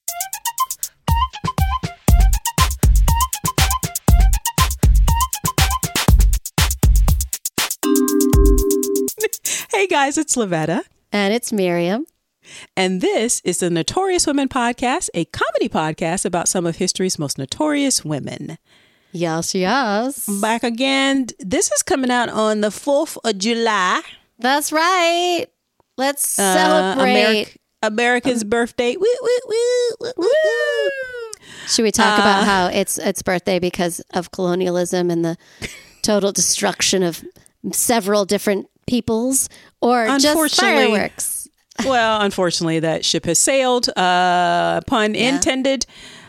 Hey guys, it's Lavetta. And it's Miriam. And this is the Notorious Women Podcast, a comedy podcast about some of history's most notorious women. Yes, yes. Back again. This is coming out on the 4th of July. That's right. Let's celebrate. America's birthday. Woo, woo, woo, woo, woo. Should we talk about how it's birthday because of colonialism and the total destruction of several different peoples, or just fireworks? Well, unfortunately, that ship has sailed. Pun intended.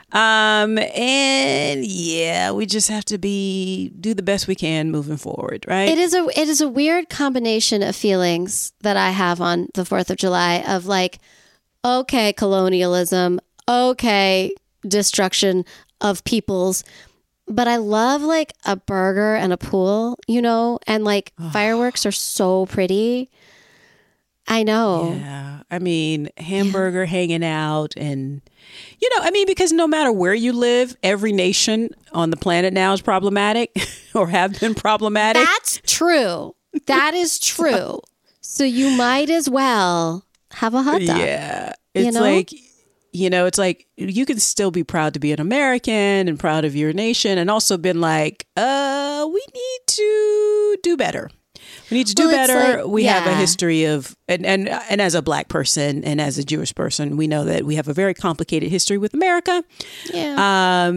And yeah, we just have to do the best we can moving forward, right? It is a weird combination of feelings that I have on the 4th of July of like, okay, colonialism, okay, destruction of peoples. But I love like a burger and a pool, you know, and like fireworks are so pretty. I know. Yeah. I mean, hamburger hanging out and, you know, I mean, because no matter where you live, every nation on the planet now is problematic or have been problematic. That's true. That is true. So you might as well have a hot dog. Yeah. It's like, you know, it's like you can still be proud to be an American and proud of your nation and also been like, we need to do better. We need to do better. Like, we have a history of, and as a Black person and as a Jewish person, we know that we have a very complicated history with America. Yeah.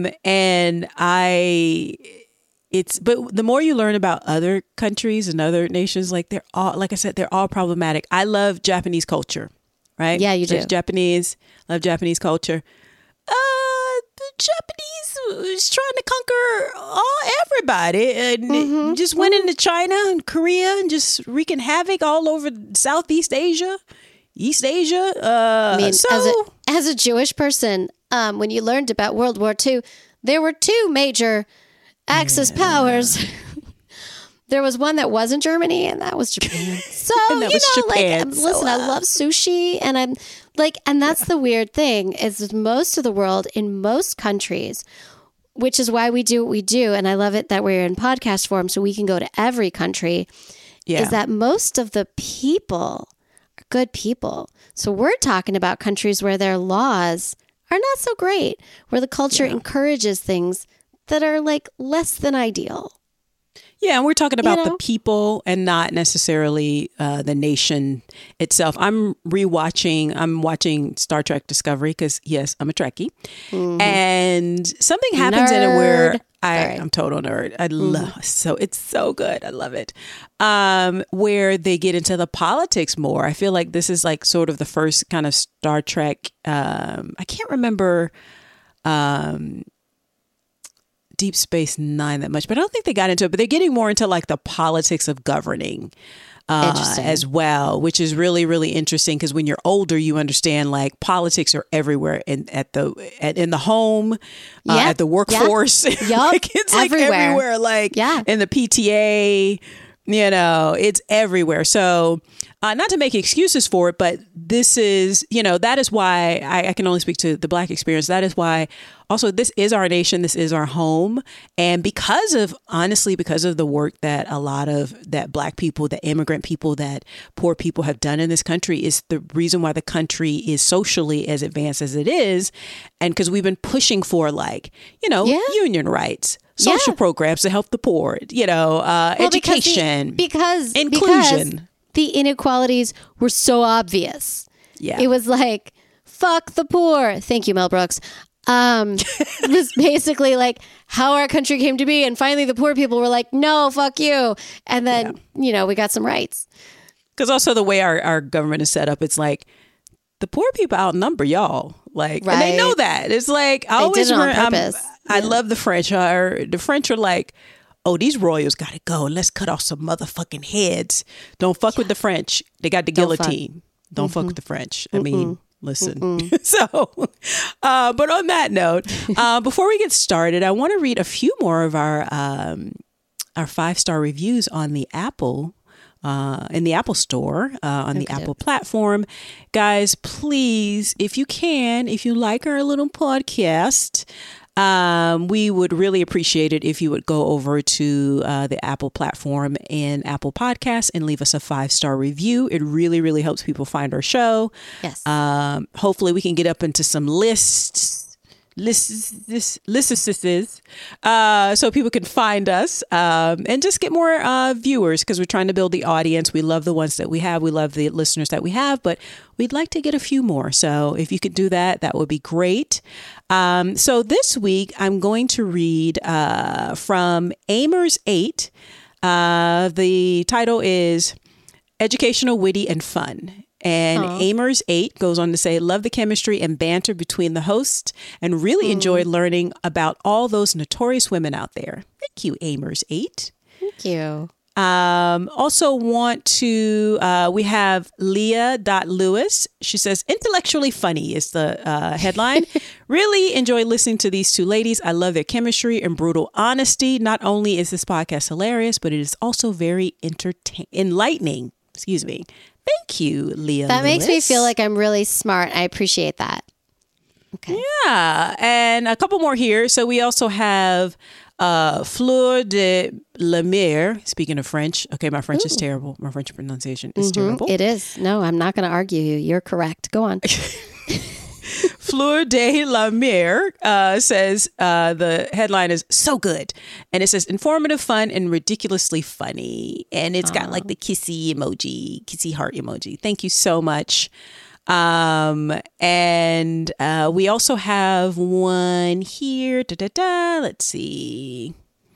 But the more you learn about other countries and other nations, like they're all, like I said, they're all problematic. I love Japanese culture. Right? Yeah, you do. Love Japanese culture. The Japanese was trying to conquer everybody and just went into China and Korea and just wreaking havoc all over Southeast Asia, East Asia. I mean, as a Jewish person, when you learned about World War II, there were two major Axis powers. There was one that wasn't Germany, and that was Japan. So, listen, I love sushi, and I'm like, and that's the weird thing is most of the world in most countries, which is why we do what we do. And I love it that we're in podcast form so we can go to every country, is that most of the people are good people. So we're talking about countries where their laws are not so great, where the culture encourages things that are like less than ideal. Yeah, and we're talking about the people and not necessarily the nation itself. I'm watching Star Trek Discovery because, yes, I'm a Trekkie. And something happens in it where I'm total nerd. I love so it's so good. I love it. Where they get into the politics more. I feel like this is like sort of the first kind of Star Trek. I can't remember Deep Space Nine that much, but I don't think they got into it. But they're getting more into like the politics of governing as well, which is really, really interesting because when you're older, you understand like politics are everywhere in the home, at the workforce. Like, it's like everywhere, like in the PTA. You know, it's everywhere. So not to make excuses for it, but this is, you know, that is why I can only speak to the Black experience. That is why also this is our nation. This is our home. And because of the work that a lot of that Black people, that immigrant people, that poor people have done in this country is the reason why the country is socially as advanced as it is. And because we've been pushing for like, you know, union rights. Social programs to help the poor, you know, education, because inclusion. The inequalities were so obvious. Yeah. It was like, fuck the poor. Thank you, Mel Brooks. It was basically like how our country came to be. And finally, the poor people were like, no, fuck you. And then, you know, we got some rights. Because also the way our government is set up, it's like the poor people outnumber y'all. Like, and they know that. It's like, I always remember, I love the French. The French are like, oh, these royals got to go. Let's cut off some motherfucking heads. Don't fuck with the French. They got the guillotine. Don't fuck with the French. I mean, listen. So, but on that note, before we get started, I want to read a few more of our 5-star reviews on the Apple in the Apple Store on the Apple platform. Guys, please, if you can, if you like our little podcast, we would really appreciate it if you would go over to the Apple platform and Apple Podcasts and leave us a 5-star review. It really, really helps people find our show. Yes. Hopefully we can get up into some lists so people can find us and just get more viewers, because we're trying to build the audience. We love the ones that we have. We love the listeners that we have, but we'd like to get a few more. So if you could do that, that would be great. So this week I'm going to read from Amers 8. The title is Educational, Witty, and Fun. And Amers 8 goes on to say, love the chemistry and banter between the hosts and really enjoyed learning about all those notorious women out there. Thank you, Amers 8. Thank you. Also want to, we have Leah.Lewis. She says, intellectually funny is the headline. Really enjoy listening to these two ladies. I love their chemistry and brutal honesty. Not only is this podcast hilarious, but it is also very enlightening. Excuse me. Thank you, Leah. That makes me feel like I'm really smart. I appreciate that. Okay. Yeah. And a couple more here. So we also have Fleur de la Mer. Speaking of French. Okay, my French is terrible. My French pronunciation is terrible. It is. No, I'm not going to argue you. You're correct. Go on. Fleur de la Mer says the headline is so good. And it says informative, fun, and ridiculously funny. And it's got like the kissy emoji, kissy heart emoji. Thank you so much. And we also have one here. Let's see.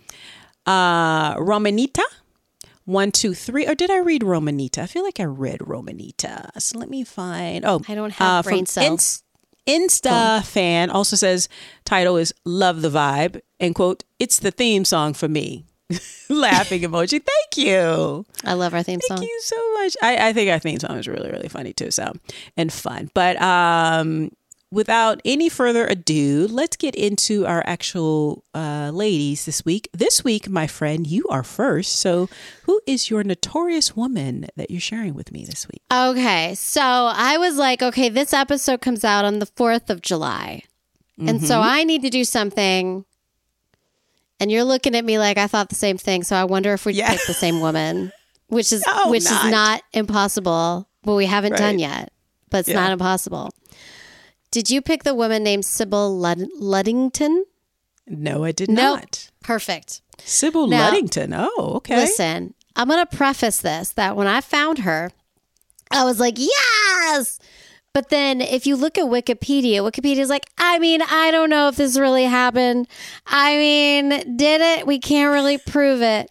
Romanita. 1, 2, 3. Or did I read Romanita? I feel like I read Romanita. So let me find. Oh, I don't have brain cells. Insta fan also says title is Love the Vibe and quote, it's the theme song for me. Laughing emoji. Thank you. I love our theme song. Thank you so much. I think our theme song is really, really funny too. So, and fun. But without any further ado, let's get into our actual ladies this week. This week, my friend, you are first. So who is your notorious woman that you're sharing with me this week? Okay. So I was like, okay, this episode comes out on the 4th of July. And so I need to do something. And you're looking at me like I thought the same thing. So I wonder if we pick the same woman, which is not impossible. Well, we haven't done yet, but it's not impossible. Did you pick the woman named Sybil Ludington? No, I did not. Perfect. Sybil Ludington. Oh, okay. Listen, I'm going to preface this that when I found her, I was like, yes. But then if you look at Wikipedia is like, I mean, I don't know if this really happened. I mean, did it? We can't really prove it.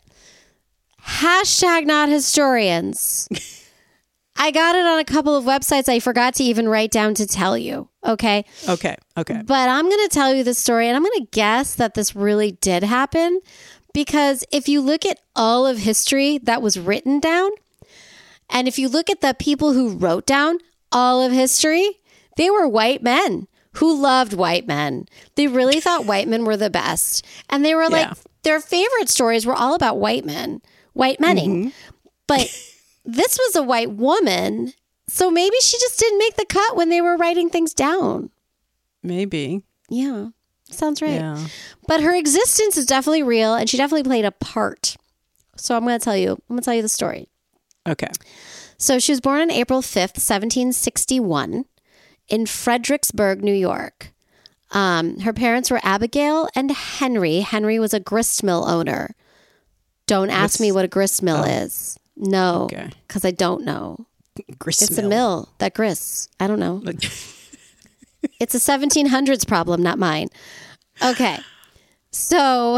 Hashtag not historians. I got it on a couple of websites I forgot to even write down to tell you. Okay. Okay. But I'm going to tell you the story, and I'm going to guess that this really did happen, because if you look at all of history that was written down, and if you look at the people who wrote down all of history, they were white men who loved white men. They really thought white men were the best. And they were like, their favorite stories were all about white men, white menning. But this was a white woman. So maybe she just didn't make the cut when they were writing things down. Maybe. Yeah, sounds right. Yeah. But her existence is definitely real, and she definitely played a part. So I'm going to tell you the story. Okay. So she was born on April 5th, 1761 in Fredericksburg, New York. Her parents were Abigail and Henry. Henry was a grist mill owner. Don't ask me what a grist mill is. No, because I don't know. It's a mill that grists. I don't know. It's a 1700s problem, not mine. Okay. So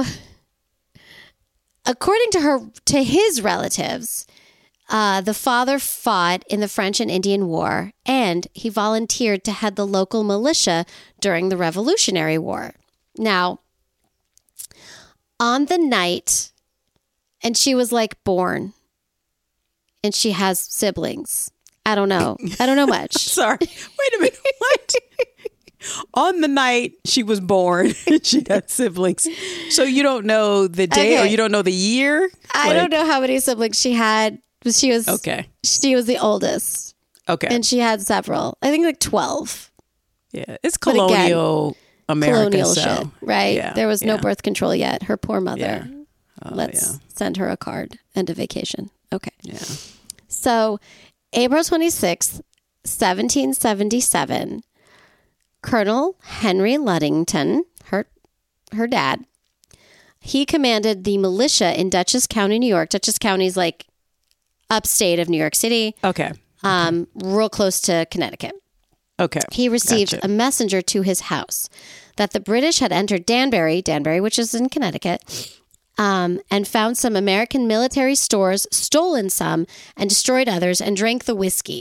according to his relatives, the father fought in the French and Indian War, and he volunteered to head the local militia during the Revolutionary War. Now, on the night, and she was like born, and she has siblings. I don't know much. Sorry. Wait a minute. What? On the night she was born, she had siblings. So you don't know the day or you don't know the year? I don't know how many siblings she had. She was okay. She was the oldest. Okay. And she had several. I think like 12. Yeah. It's colonial America. Colonial so, shit, right? Yeah, there was no birth control yet. Her poor mother. Yeah. Let's send her a card and a vacation. Okay. Yeah. So, April 26th, 1777, Colonel Henry Ludington, her dad, he commanded the militia in Dutchess County, New York. Dutchess County is like upstate of New York City. Okay. Real close to Connecticut. Okay. He received a messenger to his house that the British had entered Danbury, which is in Connecticut, and found some American military stores, stolen some, and destroyed others, and drank the whiskey.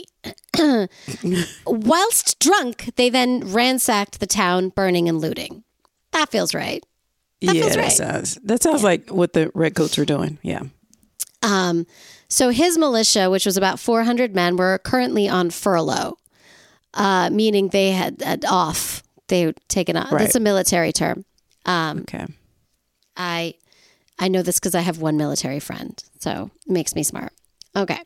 Whilst drunk, they then ransacked the town, burning and looting. That feels right. That sounds like what the Redcoats were doing. Yeah. So his militia, which was about 400 men, were currently on furlough, meaning they had off. They were taken off. Right. That's a military term. Okay. I know this because I have one military friend, so it makes me smart. Okay.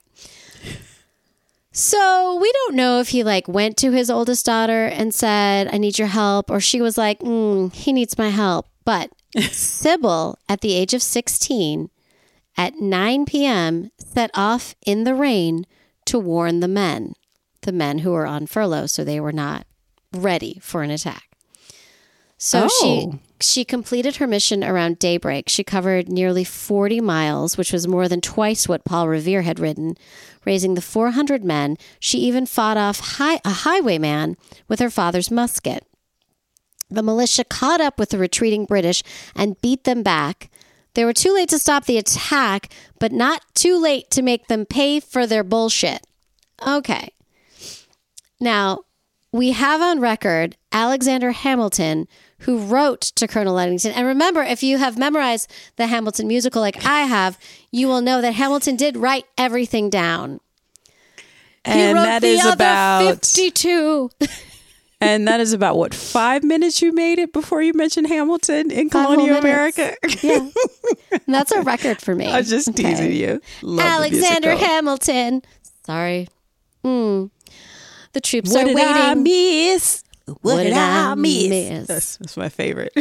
So we don't know if he went to his oldest daughter and said, I need your help, or she was like, he needs my help. But Sybil, at the age of 16, at 9 p.m., set off in the rain to warn the men who were on furlough, so they were not ready for an attack. So she completed her mission around daybreak. She covered nearly 40 miles, which was more than twice what Paul Revere had ridden, raising the 400 men. She even fought off a highwayman with her father's musket. The militia caught up with the retreating British and beat them back. They were too late to stop the attack, but not too late to make them pay for their bullshit. Okay. Now, we have on record Alexander Hamilton, who wrote to Colonel Ludington. And remember, if you have memorized the Hamilton musical like I have, you will know that Hamilton did write everything down. And he wrote that the is other about 52. And that is about, what, 5 minutes you made it before you mentioned Hamilton in colonial America? Yeah. And that's a record for me. I was just teasing you. Love Alexander Hamilton. Sorry. The troops are waiting. What did I miss? What did I miss? That's my favorite.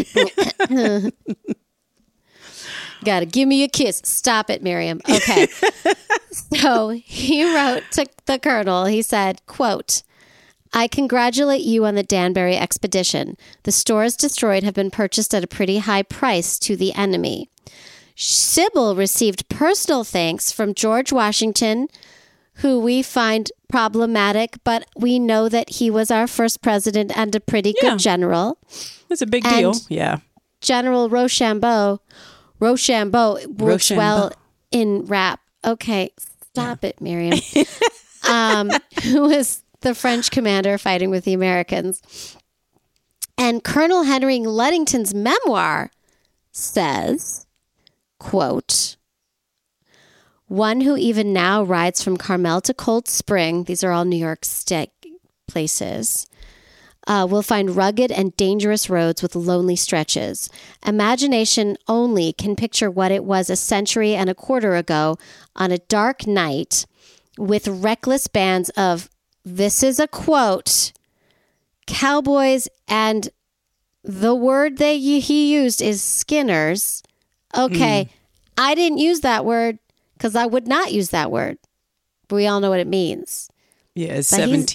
Gotta give me a kiss. Stop it, Miriam. Okay. So he wrote to the colonel. He said, quote, I congratulate you on the Danbury expedition. The stores destroyed have been purchased at a pretty high price to the enemy. Sybil received personal thanks from George Washington, who we find problematic, but we know that he was our first president and a pretty good general. It's a big deal. Yeah. General Rochambeau works well in rap. Okay, stop it, Miriam. Who was the French commander fighting with the Americans. And Colonel Henry Ludington's memoir says, quote, one who even now rides from Carmel to Cold Spring, these are all New York State places, will find rugged and dangerous roads with lonely stretches. Imagination only can picture what it was a century and a quarter ago on a dark night with reckless bands of, this is a quote, cowboys, and the word that he used is skinners. Okay, I didn't use that word because I would not use that word. But we all know what it means. Yeah, it's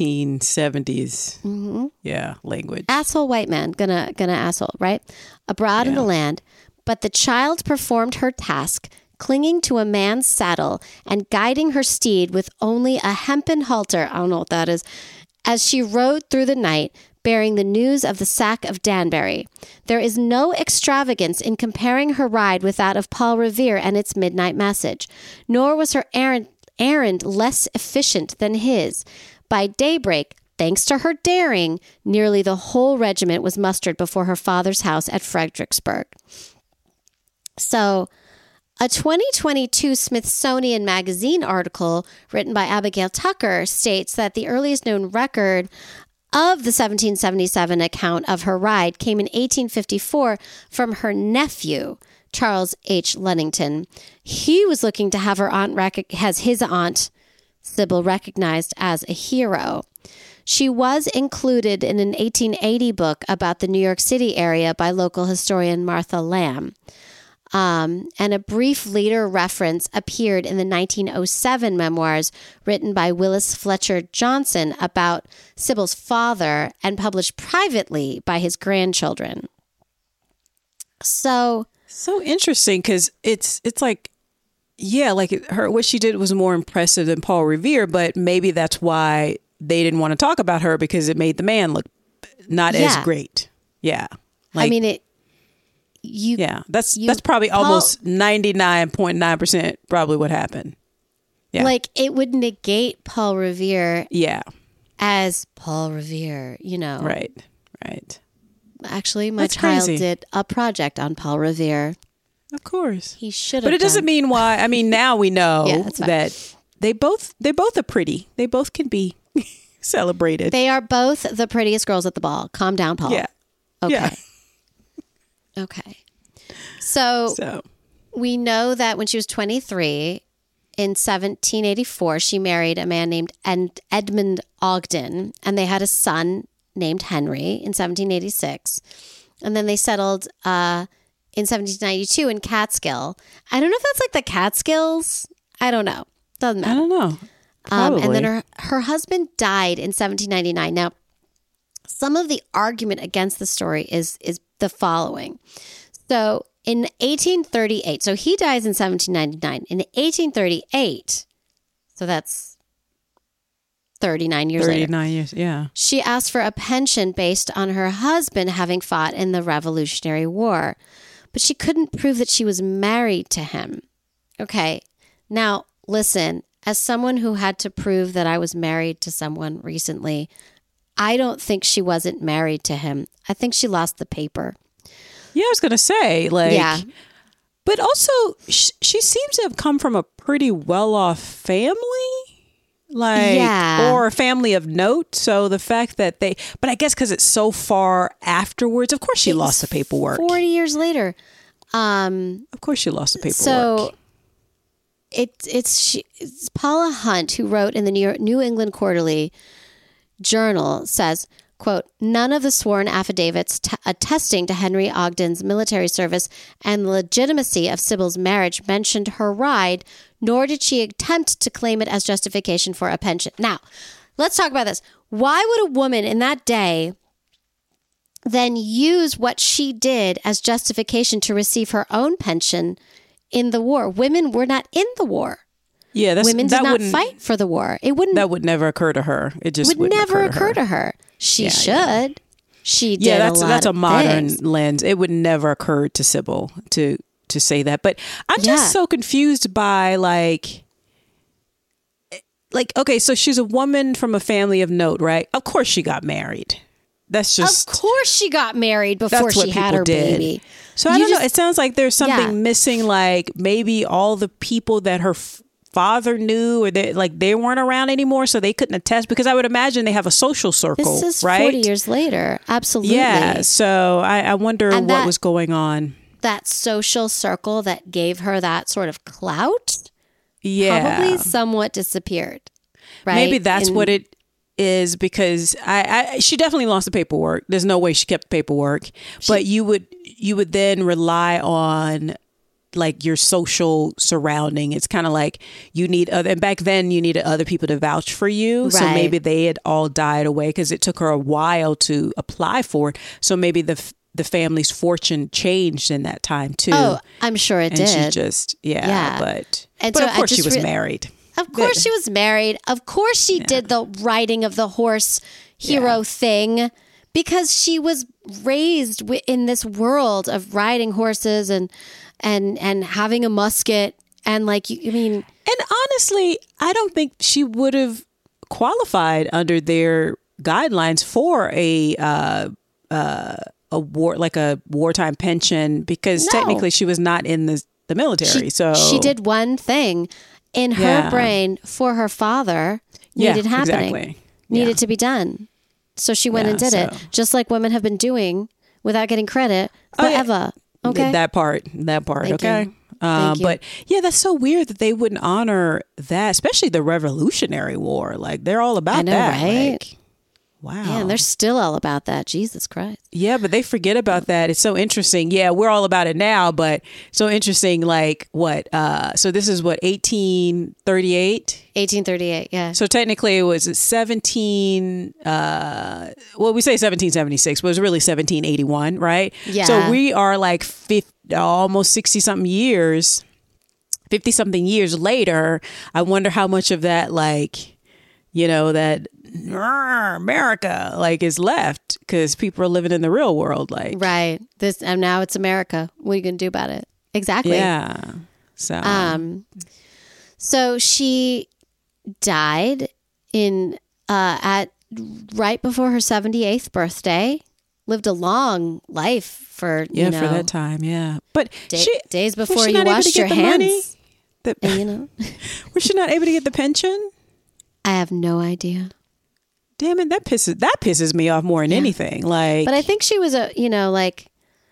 1770s. Yeah, language. Asshole white man, gonna asshole, right? Abroad in the land. But the child performed her task, clinging to a man's saddle and guiding her steed with only a hempen halter, I don't know what that is, as she rode through the night, bearing the news of the sack of Danbury. There is no extravagance in comparing her ride with that of Paul Revere and its midnight message, nor was her errand less efficient than his. By daybreak, thanks to her daring, nearly the whole regiment was mustered before her father's house at Fredericksburg. So, a 2022 Smithsonian Magazine article written by Abigail Tucker states that the earliest known record of the 1777 account of her ride came in 1854 from her nephew, Charles H. Lennington. He was looking to have his aunt Sybil recognized as a hero. She was included in an 1880 book about the New York City area by local historian Martha Lamb. And a brief later reference appeared in the 1907 memoirs written by Willis Fletcher Johnson about Sybil's father and published privately by his grandchildren. So interesting, because it's like, yeah, like what she did was more impressive than Paul Revere, but maybe that's why they didn't want to talk about her, because it made the man look not as great. Yeah. Like, I mean, that's probably almost 99.9% probably what happened. Yeah. Like, it would negate Paul Revere. Yeah. As Paul Revere, Right. Actually, my child did a project on Paul Revere. Of course. He should have. But it doesn't mean why. I mean, now we know that they both are pretty. They both can be celebrated. They are both the prettiest girls at the ball. Calm down, Paul. Yeah. Okay. Yeah. Okay. So we know that when she was 23, in 1784, she married a man named Edmund Ogden, and they had a son named Henry in 1786. And then they settled in 1792 in Catskill. I don't know if that's like the Catskills. I don't know. Doesn't matter. I don't know. Probably. And then her husband died in 1799. Now, some of the argument against the story is the following. So in 1838, so he dies in 1799. In 1838, so that's 39 years later. 39 years, yeah. She asked for a pension based on her husband having fought in the Revolutionary War, but she couldn't prove that she was married to him. Okay, now listen, as someone who had to prove that I was married to someone recently, I don't think she wasn't married to him. I think she lost the paper. Yeah, I was going to say, but also she seems to have come from a pretty well-off family, or a family of note. So the fact that but I guess because it's so far afterwards, of course she lost the paperwork. 40 years later. Of course she lost the paperwork. So it's Paula Hunt, who wrote in the New England Quarterly Journal, says, quote, none of the sworn affidavits attesting to Henry Ogden's military service and the legitimacy of Sybil's marriage mentioned her ride, nor did she attempt to claim it as justification for a pension. Now, let's talk about this. Why would a woman in that day then use what she did as justification to receive her own pension in the war? Women were not in the war. Yeah, women did not fight for the war. That would never occur to her. It just would never occur to her. She should. Yeah. She did. Yeah, that's a modern things. lens. It would never occur to Sybil to say that. But I'm just so confused by like, okay, so she's a woman from a family of note, right? Of course she got married. That's just... Of course she got married before she had her baby. So I don't know. It sounds like there's something missing, like maybe all the people that her father knew, or they weren't around anymore, so they couldn't attest, because I would imagine they have a social circle, this is right? 40 years later. Absolutely. Yeah. So I wonder what was going on. That social circle that gave her that sort of clout probably somewhat disappeared. Right? Maybe that's what it is, because she definitely lost the paperwork. There's no way she kept the paperwork, but you would then rely on like your social surrounding. It's kind of like you need and back then you needed other people to vouch for you. Right. So maybe they had all died away because it took her a while to apply for it. So maybe the family's fortune changed in that time too. Oh, I'm sure it did. She just, but of course she was married. Of course she was married. Of course she did the riding of the horse hero thing, because she was raised in this world of riding horses and having a musket, and and honestly, I don't think she would have qualified under their guidelines for a war, like a wartime pension, because technically she was not in the military. So she did one thing in her brain for her father needed happening, needed to be done. So she went and did it, just like women have been doing without getting credit forever. Okay. That part. Thank Okay. you. Thank you. But yeah, that's so weird that they wouldn't honor that, especially the Revolutionary War. Like they're all about I know, that. right? Like, wow. Man, they're still all about that. Jesus Christ. Yeah, but they forget about that. It's so interesting. Yeah, we're all about it now, but so interesting. Like what? So this is what, 1838? 1838, yeah. So technically it was 17, well, we say 1776, but it was really 1781, right? Yeah. So we are like 50, almost 60 something years, 50 something years later. I wonder how much of that, like, you know, that America like is left because people are living in the real world. Like, Right. This and now it's America. What are you going to do about it? Exactly. yeah. So, So she died in at right before her 78th birthday. Lived a long life for yeah, you know, for that time. Yeah. But days was before she you not able to washed get your the money? hands. And, you know, Was she not able to get the pension? I have no idea. Damn it, that pisses me off more than anything. Like, But I think she was like,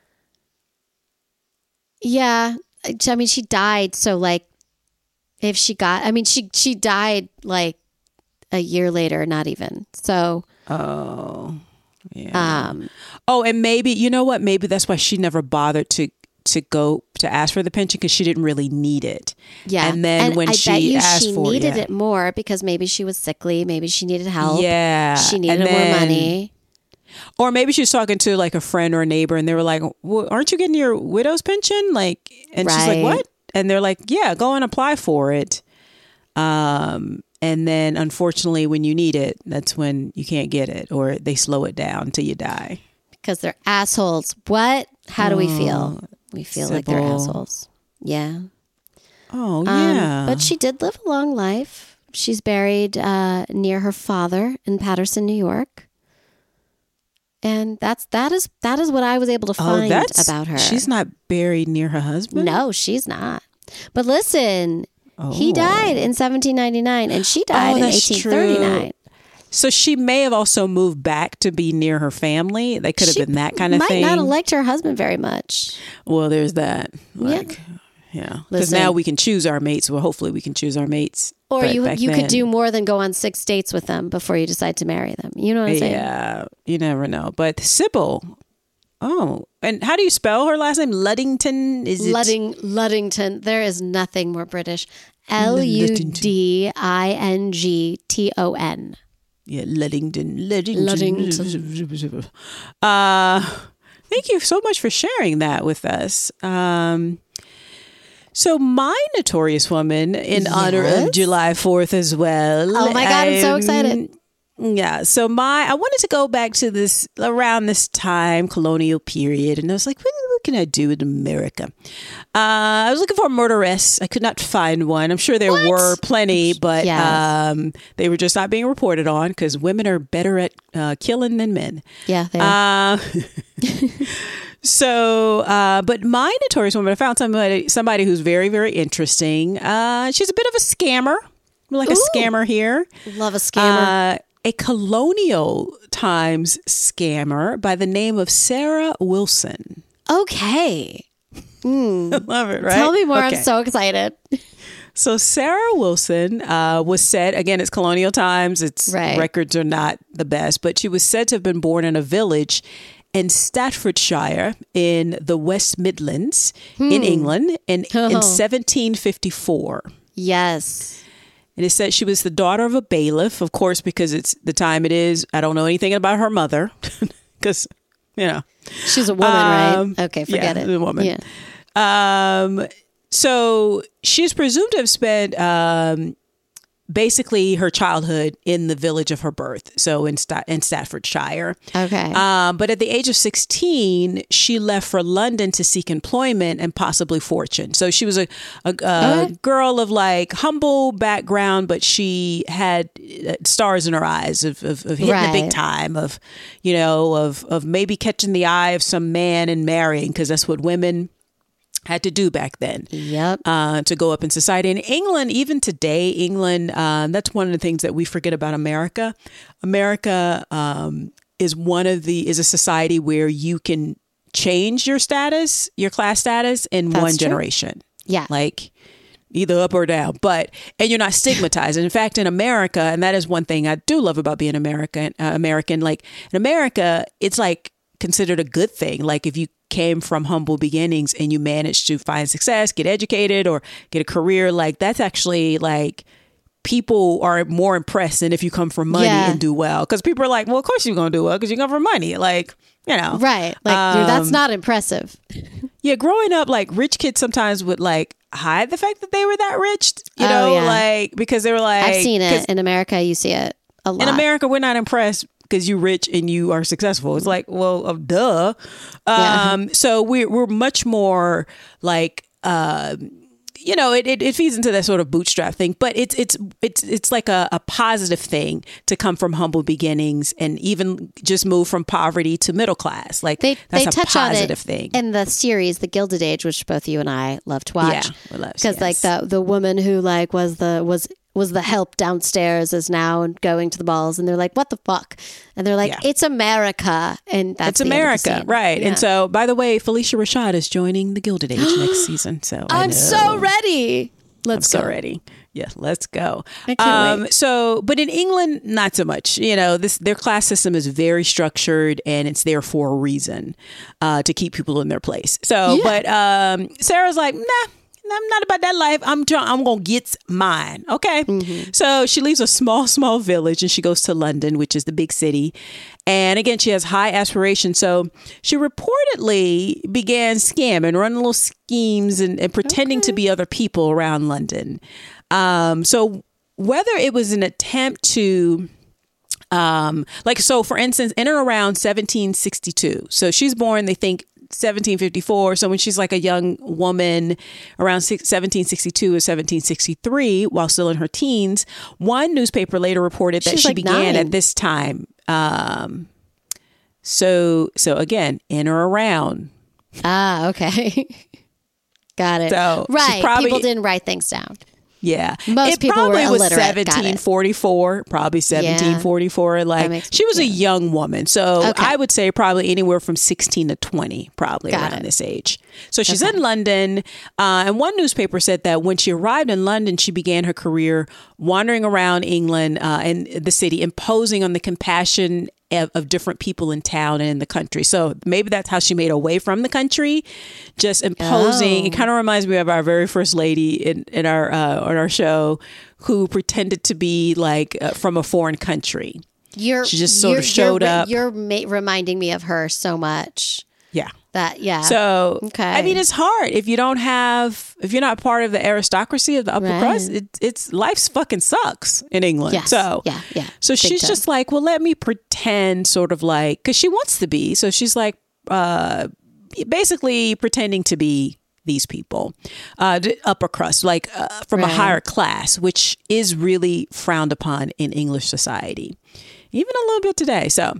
yeah. I mean, she died. So like, if she got, I mean, she died like a year later, not even. So, oh, yeah. And maybe, you know what? Maybe that's why she never bothered to go to ask for the pension because she didn't really need it. yeah. And then when I she bet you asked she for needed it, it more because maybe she was sickly. Maybe she needed help. yeah, She needed and more then- money. or maybe she was talking to like a friend or a neighbor, and they were like, well, "Aren't you getting your widow's pension?" Like, and she's like, Right. "What?" And they're like, "Yeah, go and apply for it." And then unfortunately, when you need it, that's when you can't get it, or they slow it down until you die. Because they're assholes. What? How do we feel? We feel like they're Sybil. assholes. Yeah. Oh yeah, But she did live a long life. She's buried near her father in Patterson, New York. And that is what I was able to find about her. She's not buried near her husband. No, she's not. But listen, he Oh. died in 1799 and she died in that's 1839. So she may have also moved back to be near her family. They could have She been that kind of might thing. not have liked her husband very much. Well, there's that. Like, yeah. Because Listen. now we can choose our mates. Well, hopefully we can choose our mates. Or But you back could then- do more than go on 6 dates with them before you decide to marry them. You know what I'm saying? Yeah, you never know. But Sybil, oh, and how do you spell her last name? Luddington? Is it? Luddington. There is nothing more British. Luddington. Yeah, Luddington. Luddington. Thank you so much for sharing that with us. So my Notorious Woman in honor Yes? of July 4th as well. Oh my God, I'm so excited. Yeah. So I wanted to go back to this around this time, colonial period. And I was like, what can I do in America? I was looking for a murderess. I could not find one. I'm sure there were plenty, but Yes. they were just not being reported on because women are better at killing than men. Yeah. They are. So, but my Notorious Woman, I found somebody who's very, very interesting. She's a bit of a scammer, like a scammer here. Love a scammer. A colonial times scammer by the name of Sarah Wilson. Okay. Love it, right? Tell me more. Okay. I'm so excited. So Sarah Wilson was said, again, it's colonial times. Its Right. records are not the best, but she was said to have been born in a village in Staffordshire in the West Midlands in England in 1754. Yes. And it said she was the daughter of a bailiff, of course, because it's the time it is. I don't know anything about her mother because, you know. She's a woman, right? Okay, forget yeah, it. A woman. Yeah. So she's presumed to have spent basically her childhood in the village of her birth, so in Staffordshire. Okay. But at the age of 16, she left for London to seek employment and possibly fortune. So she was a girl of like humble background, but she had stars in her eyes of hitting the big time, of maybe catching the eye of some man and marrying, because that's what women had to do back then. Yep. To go up in society. In England, even today, England, that's one of the things that we forget about America. America is a society where you can change your status, your class status in That's one true. generation. Yeah. Like either up or down, and you're not stigmatized. And in fact, in America, and that is one thing I do love about being American, like in America, it's like considered a good thing. Like if you came from humble beginnings and you managed to find success, get educated or get a career, like that's actually like people are more impressed than if you come from money and do well. Because people are like, well, of course you're going to do well because you come from money. Like, you know. Right. Like that's not impressive. Yeah. Growing up, like rich kids sometimes would like hide the fact that they were that rich, you know, like because they were like. I've seen it in America. You see it a lot. In America, we're not impressed because you're rich and you are successful. It's like, well, duh. So we're much more like, you know, it feeds into that sort of bootstrap thing, but it's like a positive thing to come from humble beginnings and even just move from poverty to middle class. Like they that's touch a positive on it thing. in the series, The Gilded Age, which both you and I love to watch. Yeah, because like the woman who like was the help downstairs is now going to the balls, and they're like, what the fuck? And they're like, it's America. And that's it's America. Right. Yeah. And so, by the way, Felicia Rashad is joining the Gilded Age next season. So I'm so ready. Let's go. So ready. Yeah, let's go. I can't wait. So, but in England, not so much. You know, their class system is very structured, and it's there for a reason, to keep people in their place. So, but Sarah's like, nah. I'm not about that life. I'm going to get mine. Okay. Mm-hmm. So she leaves a small village and she goes to London, which is the big city. And again, she has high aspirations. So she reportedly began scamming, running little schemes and pretending to be other people around London. So whether it was an attempt to, so for instance, in and around 1762. So she's born, they think, 1754. So when she's like a young woman around 1762 or 1763, while still in her teens, one newspaper later reported that she began 9. At this time. So again, in or around. Ah, okay. Got it. So right. People didn't write things down. Yeah. Most people were illiterate. 1744, probably 1744. Yeah. Like she was a young woman. So I would say probably anywhere from 16 to 20, probably around this age. So she's in London. And one newspaper said that when she arrived in London, she began her career wandering around England and the city, imposing on the compassion of different people in town and in the country. So maybe that's how she made her way from the country, just imposing. It kind of reminds me of our very first lady in our on our show, who pretended to be like from a foreign country. She just sort of showed up. You're reminding me of her so much. Yeah. So, I mean, it's hard if you're not part of the aristocracy of the upper crust. It's life's fucking sucks in England. Yes. So, So Big she's time. just like, well, let me pretend sort of like, because she wants to be. So she's like, basically pretending to be these people, the upper crust, like from a higher class, which is really frowned upon in English society, even a little bit today. So,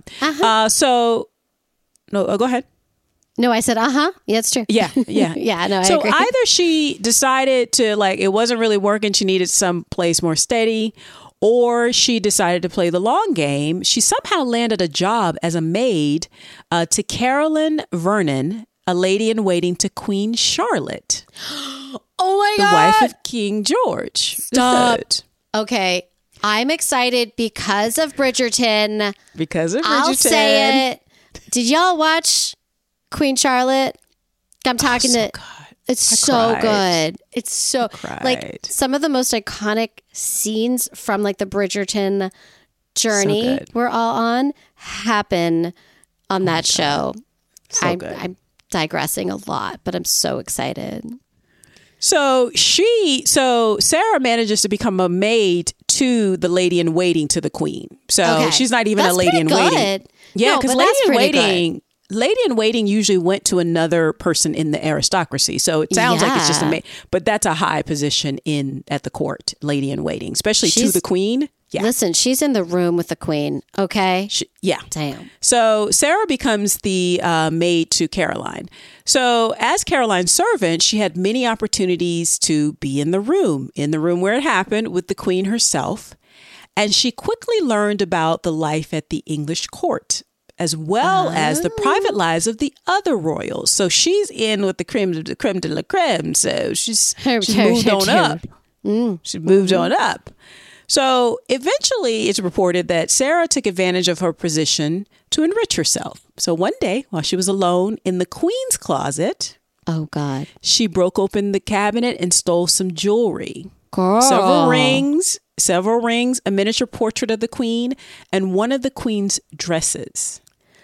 go ahead. No, I said, Yeah, it's true. Yeah. No, I so agree. either she decided to it wasn't really working. She needed some place more steady, or she decided to play the long game. She somehow landed a job as a maid to Caroline Vernon, a lady in waiting to Queen Charlotte. Oh my God. God. The wife of King George III. Okay. I'm excited because of Bridgerton. I'll say it. Did y'all watch Queen Charlotte? I'm talking it's so good. It's so like some of the most iconic scenes from like the Bridgerton journey we're all on happen on that show. I'm digressing a lot, but I'm so excited. So Sarah manages to become a maid to the lady in waiting to the queen. So she's not even a lady in waiting. Yeah, because lady in waiting usually went to another person in the aristocracy. So it sounds like it's just a maid, but that's a high position at the court, lady in waiting, especially to the queen. Yeah. Listen, she's in the room with the queen. Okay. Damn. So Sarah becomes the maid to Caroline. So as Caroline's servant, she had many opportunities to be in the room where it happened with the queen herself. And she quickly learned about the life at the English court. as well as the private lives of the other royals. So she's in with the creme de la creme. So she's moved on up. She moved on up. So eventually it's reported that Sarah took advantage of her position to enrich herself. So one day while she was alone in the queen's closet, oh God, she broke open the cabinet and stole some jewelry. Girl. Several rings, a miniature portrait of the queen, and one of the queen's dresses.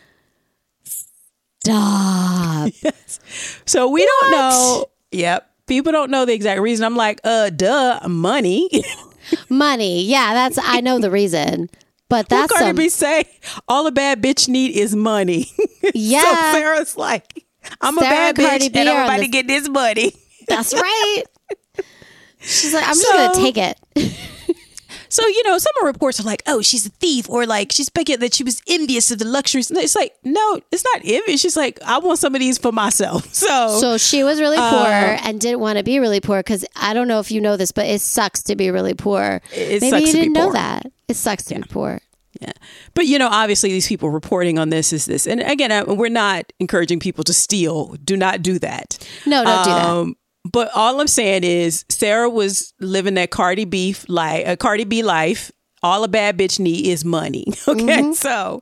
Stop. Yes. So we don't know. Yep. People don't know the exact reason. I'm like, money. Money. Yeah, I know the reason. But that's what Cardi B say? All a bad bitch need is money. Yeah. So Sarah's like, I'm a bad bitch and I'm about to get this money. That's right. She's like, I'm just going to take it. So, some reports are like, oh, she's a thief, or like she's speculating that she was envious of the luxuries. It's like, no, it's not envious. She's like, I want some of these for myself. So she was really poor and didn't want to be really poor, because I don't know if you know this, but it sucks to be really poor. Maybe you didn't know that. It sucks to be poor. Yeah. But, obviously these people reporting on this is this. And again, we're not encouraging people to steal. Do not do that. No, don't do that. But all I'm saying is Sarah was living that Cardi B life. All a bad bitch need is money. Okay. Mm-hmm.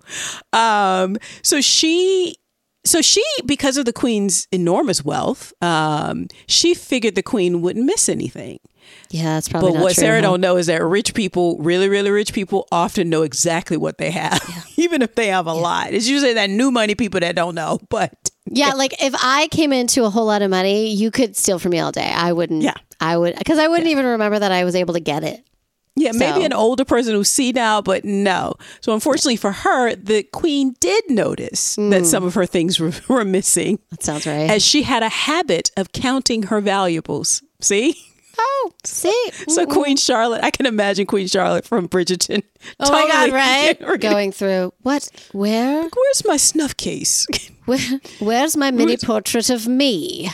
So she, because of the queen's enormous wealth, she figured the queen wouldn't miss anything. Yeah, that's probably not true. But what Sarah don't know is that rich people, really, really rich people, often know exactly what they have, even if they have a lot. It's usually that new money people that don't know. But yeah, like if I came into a whole lot of money, you could steal from me all day. I wouldn't. Yeah, I would, because I wouldn't even remember that I was able to get it. Yeah, maybe an older person who's see now, but no. So unfortunately for her, the queen did notice that some of her things were missing. That sounds right. As she had a habit of counting her valuables. See? Oh, see. So Queen Charlotte, I can imagine Queen Charlotte from Bridgerton. Oh my God, right? Going through, what, where? Like, where's my snuff case? Where's my mini portrait of me?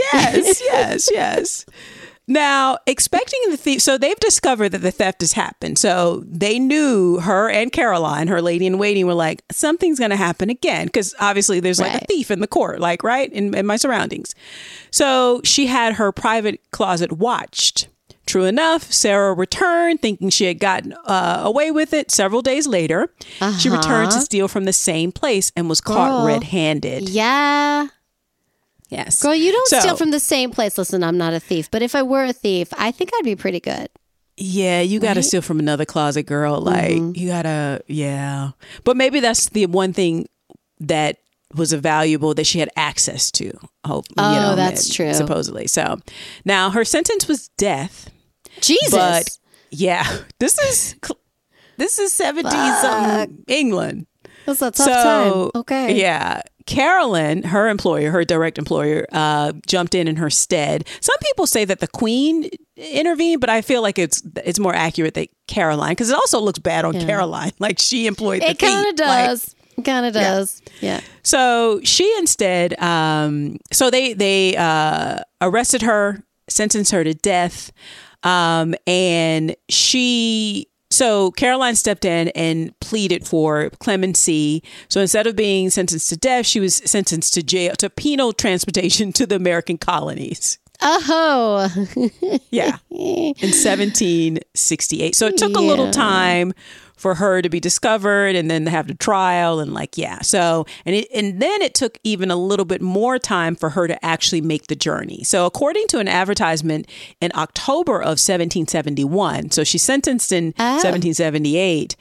Yes. Now, expecting the thief, so they've discovered that the theft has happened. So they knew, her and Caroline, her lady in waiting, were like, something's going to happen again. Because obviously there's like a thief in the court, like, right, in my surroundings. So she had her private closet watched. True enough, Sarah returned thinking she had gotten away with it. Several days later, she returned to steal from the same place and was caught red-handed. Yeah. Yes. Girl, you don't steal from the same place. Listen, I'm not a thief, but if I were a thief, I think I'd be pretty good. Yeah, you got to steal from another closet, girl. Like, you got to, yeah. But maybe that's the one thing that was valuable that she had access to. That's true. Supposedly. So now her sentence was death. Jesus. But yeah, this is 70-something England. That's a tough time. Okay. Yeah. Carolyn, her employer, her direct employer, jumped in her stead. Some people say that the queen intervened, but I feel like it's more accurate that Caroline, because it also looks bad on Caroline. Like she employed the thief. It kind of does. It kind of does. Yeah. So she instead, so they arrested her, sentenced her to death, and So Caroline stepped in and pleaded for clemency. So instead of being sentenced to death, she was sentenced to jail, to penal transportation to the American colonies. Oh. Yeah. In 1768. So it took a little time for her to be discovered and then to have the trial and So, and then it took even a little bit more time for her to actually make the journey. So according to an advertisement in October of 1771, so she's sentenced in 1768,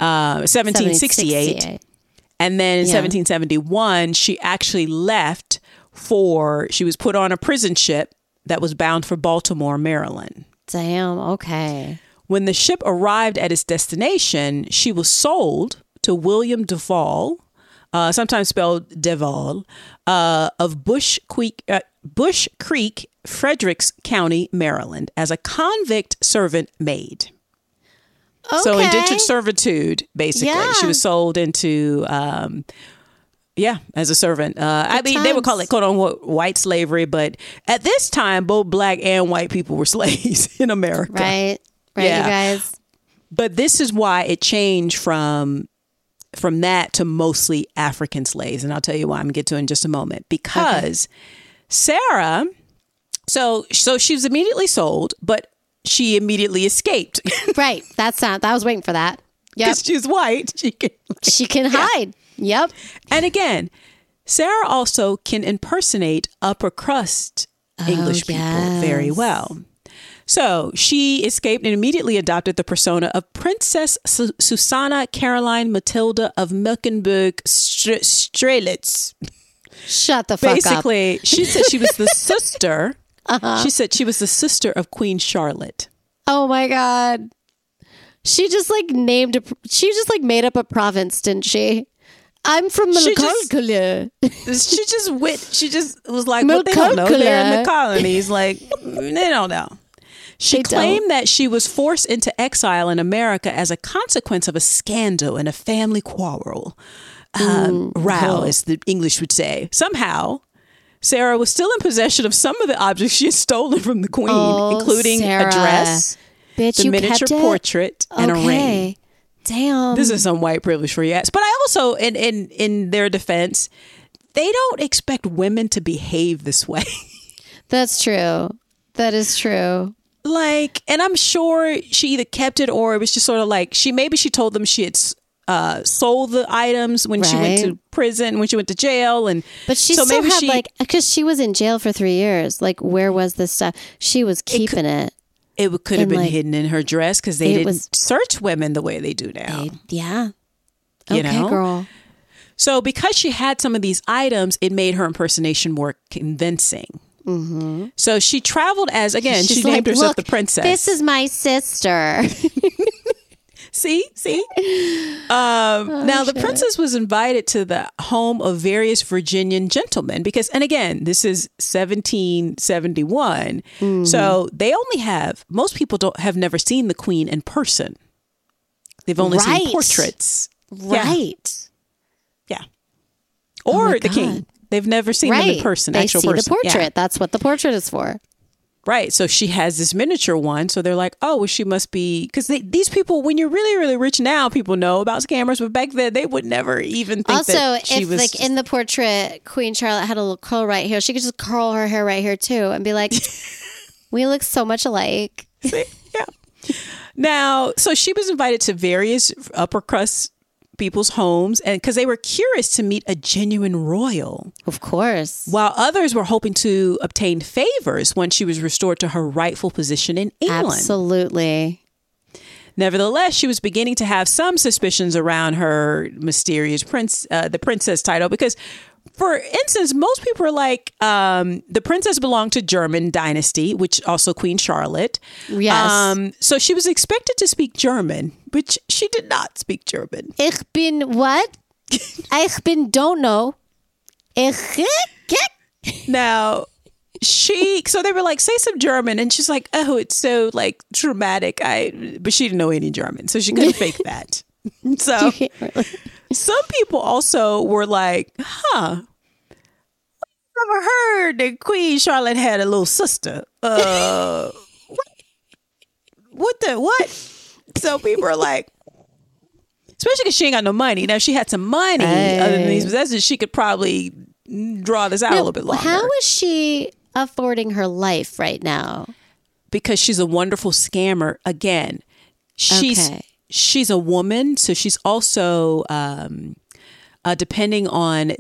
1768. And then in 1771, she actually left she was put on a prison ship that was bound for Baltimore, Maryland. Damn. Okay. When the ship arrived at its destination, she was sold to William Duval, sometimes spelled Deval, of Bush Creek, Fredericks County, Maryland, as a convict servant maid. Okay. So indentured servitude, basically. Yeah. She was sold into, as a servant. They would call it quote unquote white slavery, but at this time, both black and white people were slaves in America. Right, you guys. But this is why it changed from from that to mostly African slaves. And I'll tell you why. I'm going to get to it in just a moment. Because Sarah, so she was immediately sold, but she immediately escaped. Right. I was waiting for that. Yep. Because she's white. She can hide. Yep. And again, Sarah also can impersonate upper crust English people very well. So she escaped and immediately adopted the persona of Princess Susanna Caroline Matilda of Mecklenburg-Strelitz. Shut the fuck up. Basically, she said she was the sister. She said she was the sister of Queen Charlotte. Oh my God. She just made up a province, didn't she? I'm from Melancholia. She just was like, well, they don't know. They're in the colonies. Like, they don't know. She claimed that she was forced into exile in America as a consequence of a scandal and a family quarrel. Row, as the English would say. Somehow, Sarah was still in possession of some of the objects she had stolen from the Queen, including a dress, the miniature portrait, and a ring. Damn. This is some white privilege for you. But I also, in their defense, they don't expect women to behave this way. That's true. That is true. Like, and I'm sure she either kept it or it was just sort of like she told them she had sold the items when she went to prison, when she went to jail, but she so still had because she was in jail for 3 years. Like, where was this stuff? She was keeping it. It could have been hidden in her dress because they didn't search women the way they do now. Okay, girl. So because she had some of these items, it made her impersonation more convincing. Mm-hmm. So she traveled as, again, she named herself the princess. This is my sister. See? Now, the princess was invited to the home of various Virginian gentlemen because, and again, this is 1771. Mm-hmm. So most people have never seen the Queen in person. They've only seen portraits. Right. Yeah. Or the king. They've never seen them in person. They see the portrait. Yeah. That's what the portrait is for. Right. So she has this miniature one. So they're like, oh, well, she must be, because these people, when you're really, really rich now, people know about scammers. But back then, they would never even think that she was. Also, if in the portrait, Queen Charlotte had a little curl right here, she could just curl her hair right here too and be like, we look so much alike. See? Yeah. Now, so she was invited to various upper crust people's homes, and because they were curious to meet a genuine royal. Of course. While others were hoping to obtain favors when she was restored to her rightful position in England. Absolutely. Nevertheless, she was beginning to have some suspicions around her mysterious the princess title because, for instance, most people are like, the princess belonged to German dynasty, which also Queen Charlotte. Yes. So she was expected to speak German, which she did not speak German. Ich bin what? Ich bin don't know. Now, so they were like, say some German. And she's like, oh, it's so like dramatic. But she didn't know any German, so she couldn't fake that. So some people also were like, huh, I've never heard that Queen Charlotte had a little sister. What? So people are like, especially because she ain't got no money. Now, if she had some money other than these possessions, she could probably draw this out a little bit longer. How is she affording her life right now? Because she's a wonderful scammer. Again, she's a woman, so she's also depending on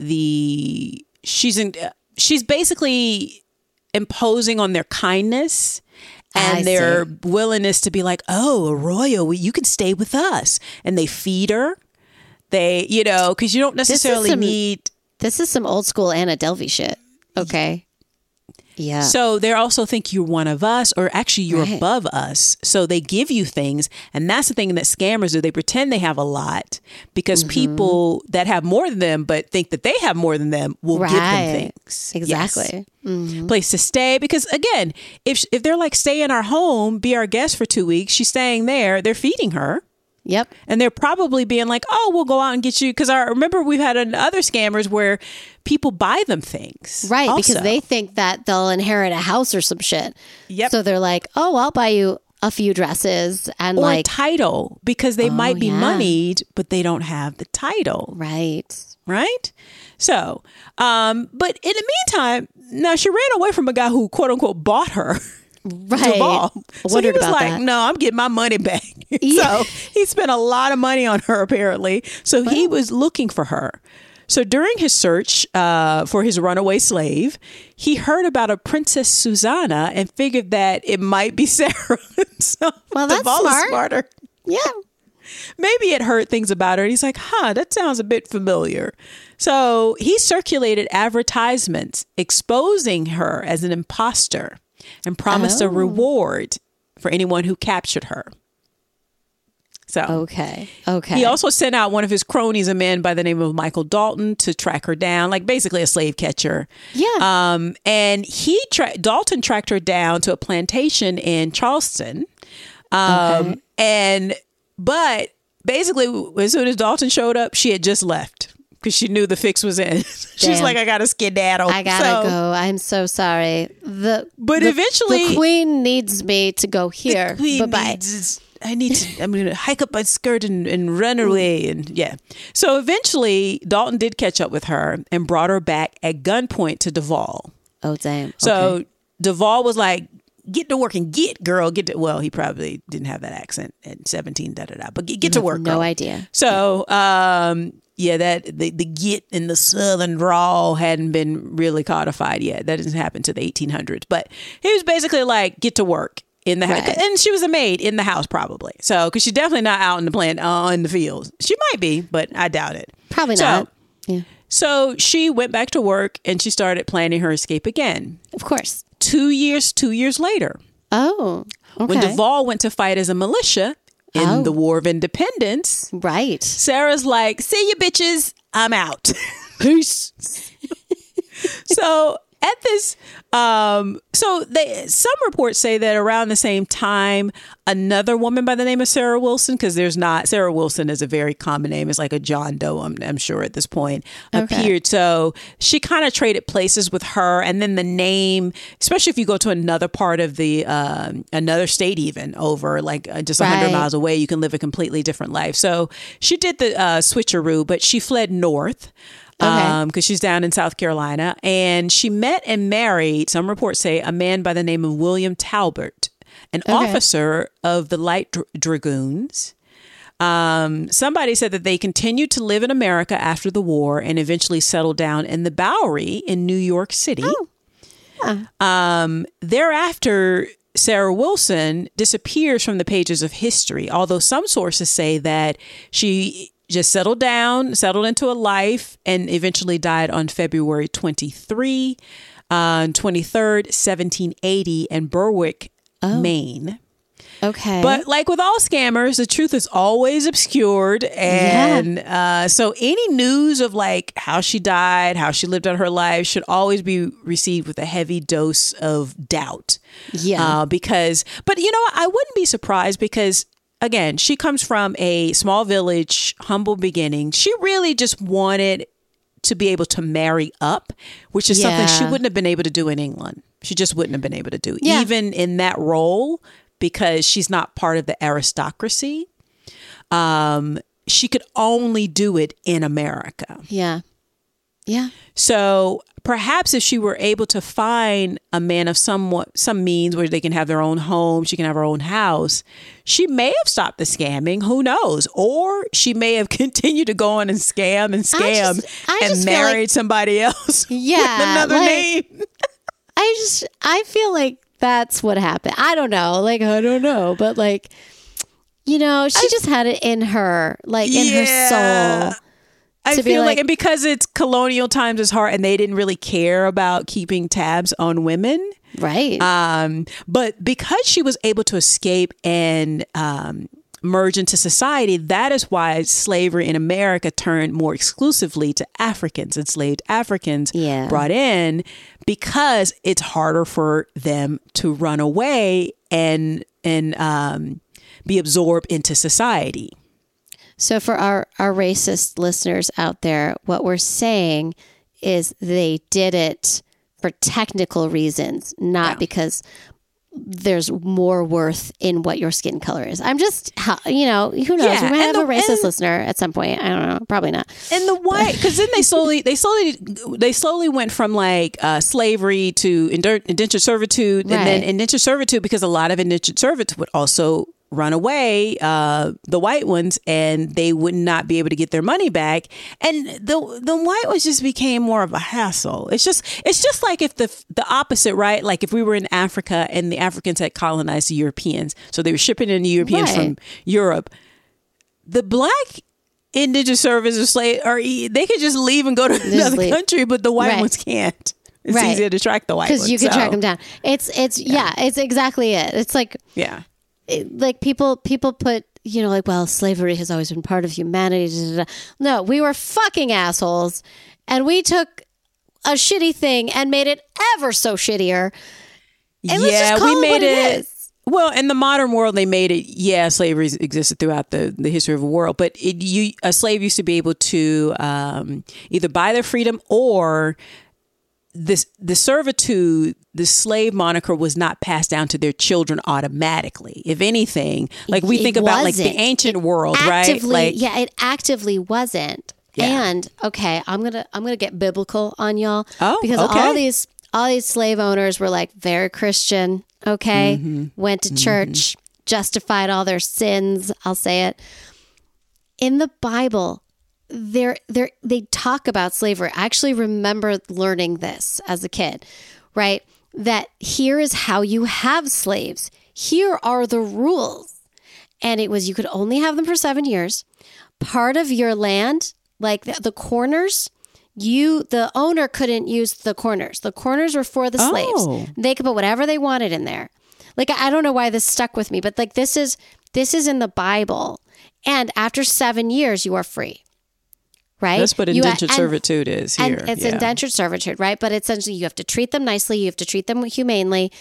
she's basically imposing on their kindness and their willingness to be like, oh, a royal, you can stay with us, and they feed her. They, because you don't necessarily need. This is some old school Anna Delvey shit. Okay. Yeah. So they also think you're one of us, or actually you're above us. So they give you things. And that's the thing that scammers do. They pretend they have a lot because people that have more than them, but think that they have more than them, will give them things. Exactly. Yes. Place to stay. Because again, if they're like, stay in our home, be our guest for 2 weeks, she's staying there, they're feeding her. Yep. And they're probably being like, oh, we'll go out and get you. Because I remember we've had other scammers where people buy them things. Right. Also. Because they think that they'll inherit a house or some shit. Yep. So they're like, oh, I'll buy you a few dresses and or like title, because they might be moneyed, but they don't have the title. Right. So, but in the meantime, now she ran away from a guy who quote unquote bought her. Duvall. So he was like, that. No, I'm getting my money back. So he spent a lot of money on her apparently. So he was looking for her. So during his search for his runaway slave, he heard about a Princess Susanna and figured that it might be Sarah. So that's Duvall is smarter. Yeah. Maybe it heard things about her. And he's like, that sounds a bit familiar. So he circulated advertisements exposing her as an imposter and promised a reward for anyone who captured her. So okay. He also sent out one of his cronies, a man by the name of Michael Dalton, to track her down, like basically a slave catcher. Yeah. And Dalton tracked her down to a plantation in Charleston. But basically, as soon as Dalton showed up, she had just left because she knew the fix was in. She's like, I got to skedaddle. I got to go. I'm so sorry. Eventually, the queen needs me to go here. Bye-bye. I'm going to hike up my skirt and run away. And yeah. So eventually Dalton did catch up with her and brought her back at gunpoint to Duvall. Oh, damn. So Duvall was like, get to work and get, girl. Well, he probably didn't have that accent at 17, but get to work, girl. No idea. So, that the get in the southern drawl hadn't been really codified yet. That didn't happen to the 1800s. But he was basically like, get to work. In the house, and she was a maid in the house probably. So, because she's definitely not out in the plant in the fields. She might be, but I doubt it. Probably not. Yeah. So she went back to work and she started planning her escape again. Of course. 2 years later. Oh. Okay. When Duvall went to fight as a militia in the War of Independence. Right. Sarah's like, see you bitches, I'm out. Peace. So at this, some reports say that around the same time, another woman by the name of Sarah Wilson, because Sarah Wilson is a very common name. It's like a John Doe, I'm sure at this point, appeared. So she kind of traded places with her. And then the name, especially if you go to another part of the, another state even over like just 100 miles away, you can live a completely different life. So she did the switcheroo, but she fled north. Because she's down in South Carolina, and she met and married, some reports say, a man by the name of William Talbot, an officer of the Light Dragoons. Somebody said that they continued to live in America after the war and eventually settled down in the Bowery in New York City. Thereafter, Sarah Wilson disappears from the pages of history, although some sources say that she just settled into a life, and eventually died on February 23rd, 1780 in Berwick, Maine. Okay. But like with all scammers, the truth is always obscured. And so any news of like how she died, how she lived out her life should always be received with a heavy dose of doubt. Yeah. But you know, I wouldn't be surprised because, again, she comes from a small village, humble beginning. She really just wanted to be able to marry up, which is something she wouldn't have been able to do in England. She just wouldn't have been able to do, even in that role, because she's not part of the aristocracy. She could only do it in America. Yeah. Yeah. So perhaps if she were able to find a man of some means where they can have their own home, she can have her own house, she may have stopped the scamming. Who knows? Or she may have continued to go on and scam and married somebody else with another name. I feel like that's what happened. I don't know. But like, you know, she just had it in her, like in her soul. I feel like, and because it's colonial times, it's hard, and they didn't really care about keeping tabs on women. Right. But because she was able to escape and merge into society, that is why slavery in America turned more exclusively to Africans, enslaved Africans brought in, because it's harder for them to run away and be absorbed into society. So for our racist listeners out there, what we're saying is they did it for technical reasons, not because there's more worth in what your skin color is. I'm just, who knows? We might have a racist listener at some point. I don't know. Probably not. And the white, because then they slowly went from like slavery to indentured servitude, and then indentured servitude, because a lot of indentured servants would also run away, the white ones, and they would not be able to get their money back, and the white ones just became more of a hassle. It's just like if the opposite, right? Like if we were in Africa and the Africans had colonized the Europeans, so they were shipping in the Europeans from Europe. The black indigent servants or slave, or they could just leave and go to another country, but the white ones can't. It's easier to track the white ones because you can track them down. It's exactly it. It's like like people put, like, well, slavery has always been part of humanity. No, we were fucking assholes, and we took a shitty thing and made it ever so shittier. And let's just call it what it is. Well, in the modern world, they made it. Slavery existed throughout the history of the world, but a slave used to be able to either buy their freedom, or the servitude, the slave moniker was not passed down to their children automatically. If anything, like we think about like the ancient world, right? Like, it actively wasn't. Yeah. And okay, I'm gonna get biblical on y'all because all these slave owners were like very Christian. Okay, went to church, justified all their sins. I'll say it in the Bible. They talk about slavery. I actually remember learning this as a kid, right? That here is how you have slaves. Here are the rules. And it was, you could only have them for 7 years. Part of your land, like the corners, the owner couldn't use the corners. The corners were for the slaves. They could put whatever they wanted in there. Like, I don't know why this stuck with me, but like this is in the Bible. And after 7 years, you are free. Right? That's what indentured servitude is here. And it's indentured servitude, right? But essentially you have to treat them nicely. You have to treat them humanely.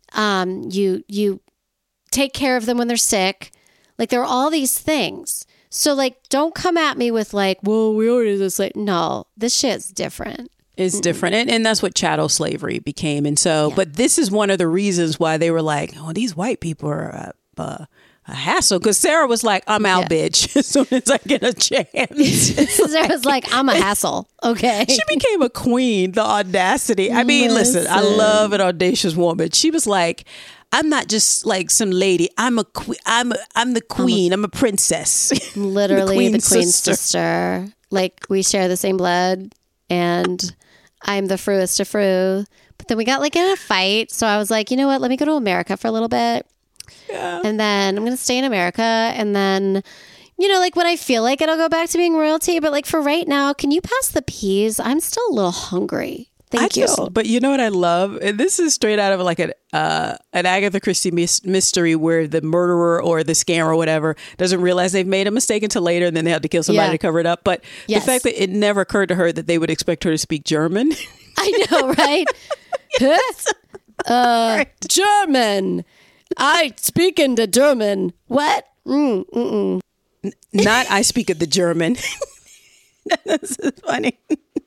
You take care of them when they're sick. Like, there are all these things. So like, don't come at me with like, well, we already did this. Like, no, this shit's different. It's different. And that's what chattel slavery became. And so, but this is one of the reasons why they were like, oh, these white people are a hassle, because Sarah was like, I'm out, bitch, as soon as I get a chance. Sarah was like, I'm a hassle. Okay. She became a queen. The audacity. I mean, listen, I love an audacious woman. She was like, I'm not just like some lady. I'm the queen. I'm a princess. Literally the queen's sister. Like, we share the same blood, and I'm the fruest of fru. But then we got like in a fight. So I was like, you know what? Let me go to America for a little bit. Yeah. And then I'm going to stay in America. And then, like when I feel like it, I'll go back to being royalty. But like for right now, can you pass the peas? I'm still a little hungry. Thank you. But you know what I love? And this is straight out of like an Agatha Christie mystery where the murderer or the scammer or whatever doesn't realize they've made a mistake until later, and then they have to kill somebody to cover it up. But the fact that it never occurred to her that they would expect her to speak German. I know, right? German. I speak in the German. What? Not I speak of the German. This is funny.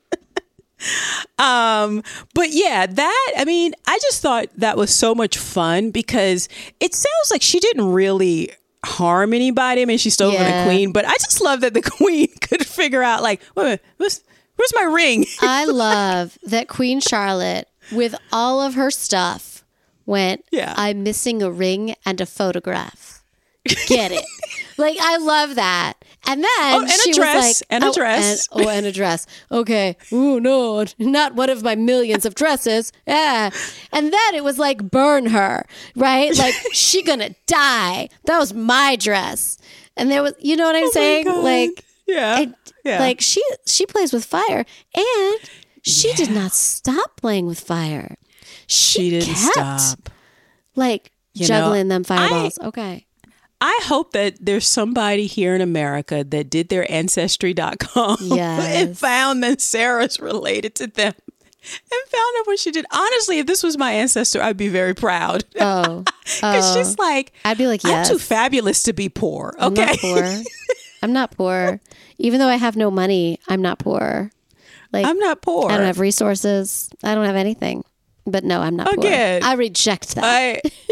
But yeah, I just thought that was so much fun, because it sounds like she didn't really harm anybody. I mean, she stole from the queen, but I just love that the queen could figure out like, wait, where's my ring? I love that Queen Charlotte, with all of her stuff, went, I'm missing a ring and a photograph. Get it? Like, I love that. And then she was like, and a dress. And a dress. Okay. Oh, no, not one of my millions of dresses. Yeah. And then it was like, burn her, right? Like, she gonna die. That was my dress. And there was, you know what I'm saying? Like, like she plays with fire, and she did not stop playing with fire. She didn't stop. Like, juggling them fireballs. Okay. I hope that there's somebody here in America that did their Ancestry.com and found that Sarah's related to them and found out what she did. Honestly, if this was my ancestor, I'd be very proud. Because she's like, I'd be like, yes. I'm too fabulous to be poor. Okay. I'm not poor. I'm not poor. Even though I have no money, I'm not poor. Like, I'm not poor. I don't have resources. I don't have anything. But no, I'm not poor. I reject that.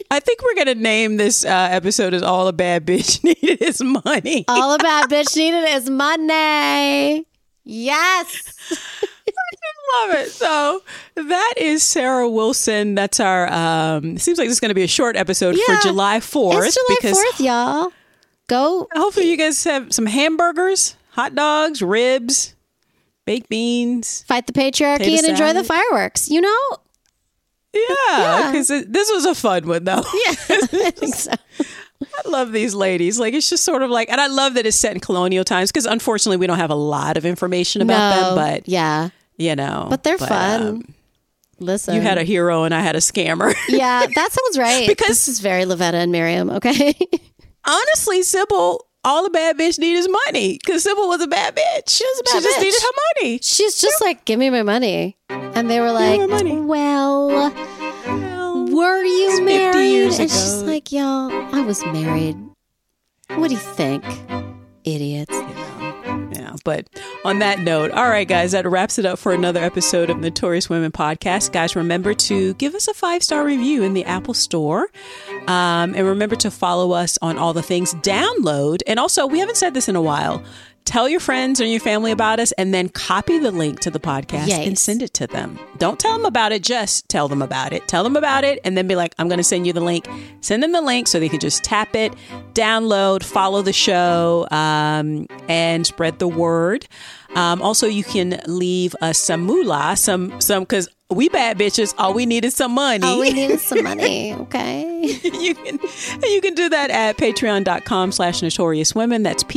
I think we're going to name this episode as All a Bad Bitch Needed Is Money. All a bad bitch needed is money. Yes. Love it. So that is Sarah Wilson. That's our, it seems like this is going to be a short episode for July 4th. It's July 4th, y'all. Go. Hopefully you guys have some hamburgers, hot dogs, ribs, baked beans. Fight the patriarchy and enjoy the fireworks, you know? Yeah, because this was a fun one, though. Yeah, I think so. I love these ladies. Like, it's just sort of like, and I love that it's set in colonial times because unfortunately we don't have a lot of information about them, but yeah, you know, but they're fun. Listen, you had a hero and I had a scammer. Yeah, that sounds right. Because this is very Lavetta and Miriam. Okay. Honestly, Sybil, all a bad bitch needed is money because Sybil was a bad bitch. She was a bad bitch. She just needed her money. She's just like, give me my money. And they were like, well, were you married? 50 years and ago. she's like, y'all, I was married. What do you think? Idiots. Yeah, but on that note, all right, guys, that wraps it up for another episode of Notorious Women Podcast. Guys, remember to give us a 5-star review in the Apple Store. And remember to follow us on all the things. Download. And also, we haven't said this in a while. Tell your friends and your family about us and then copy the link to the podcast and send it to them. Don't tell them about it. Just tell them about it. Tell them about it and then be like, I'm going to send you the link. Send them the link so they can just tap it, download, follow the show, and spread the word. Also, you can leave us some moolah, some, because we bad bitches. All we need is some money. All we need is some money. Okay. You can do that at patreon.com/notoriouswomen. That's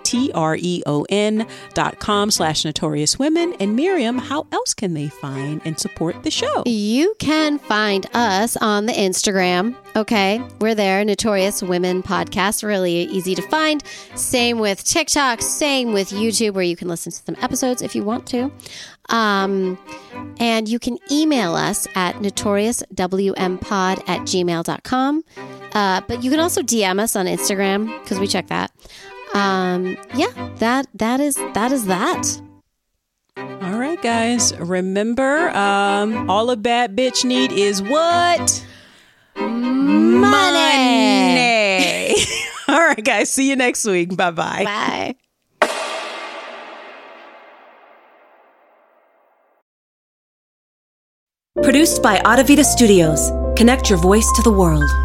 patreon.com/notoriouswomen. And Miriam, how else can they find and support the show? You can find us on the Instagram. Okay. We're there. Notorious Women Podcast. Really easy to find. Same with TikTok. Same with YouTube, where you can listen to some episodes if you want to. And you can email us at notoriouswmpod@gmail.com. But you can also DM us on Instagram because we check that. That is that. All right, guys. Remember, all a bad bitch need is what? Money. All right, guys. See you next week. Bye-bye. Bye. Produced by Audavita Studios. Connect your voice to the world.